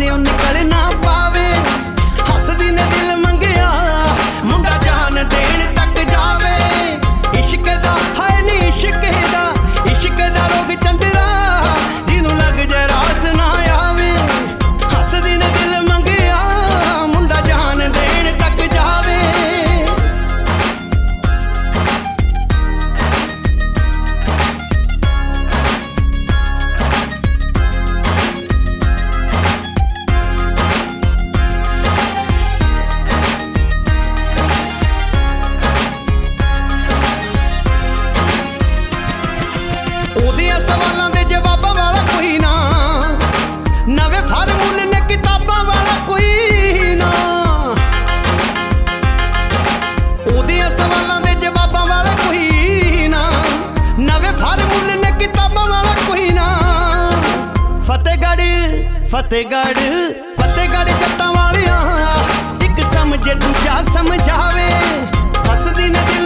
पासियों निकल ना पावे। हसदी ने दिल मंगिया मुंडा जान देन तक जावे। इश्क दा है नी इश्क दा रोग चंदरा जिन्नू लग जाए रास ना आवे। हसदी ने दिल मंगिया मुंडा जान देन तक जावे। ਉਹਦੀਆਂ ਸਵਾਲਾਂ ਦੇ ਜਵਾਬਾਂ ਵਾਲਾ ਕੋਈ ਨਾ, ਨਵੇਂ ਫਾਰਮੂਲੇ ਨੇ ਕਿਤਾਬਾਂ ਵਾਲਾ ਕੋਈ ਨਾ। ਉਹਦੀਆਂ ਸਵਾਲਾਂ ਦੇ ਜਵਾਬਾਂ ਵਾਲਾ ਕੋਈ ਨਾ, ਨਵੇਂ ਫਾਰਮੂਲੇ ਨੇ ਕਿਤਾਬਾਂ ਵਾਲਾ ਕੋਈ ਨਾ। ਫਤਿਹਗੜ੍ਹ ਜੱਟਾਂ ਵਾਲਿਆਂ ਇੱਕ ਸਮਝੇ ਦੂਜਾ ਸਮਝਾਵੇ। ਹੱਸਦੀ ਨੇ ਦਿਲ